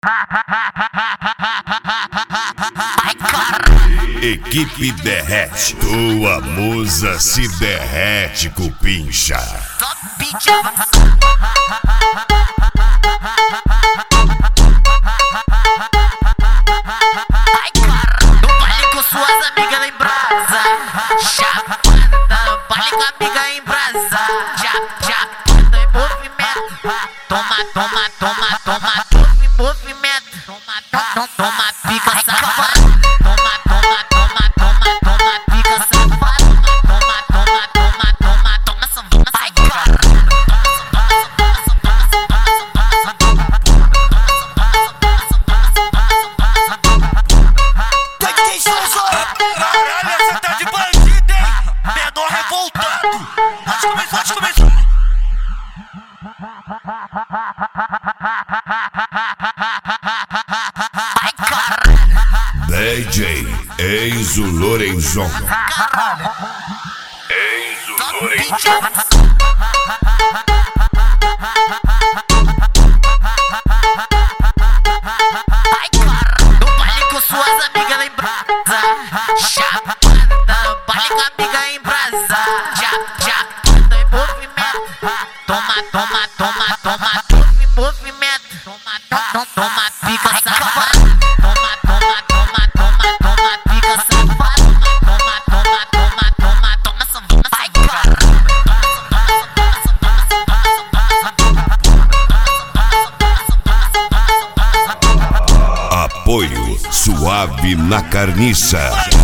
Equipe derrete, tua musa se derrete, cupincha. No baile com suas amigas lá em brasa, chapada, no baile com a amiga em brasa, chapada em movimento, toma, movimento, toma, pica safada, toma, pica safada, toma, safada. Caralho, essa tá de bandido, hein? Menor revoltado. Pode começar. DJ Enzo Lorenzon. Enzo Lorenzon. No baile com suas amigas lá em brasa, chapada, no baile com a amiga em brasa, chapada em movimento, toma, movimento, toma, pica safada, toma, pica safada, toma, safada. Apoio Suave na Carniça.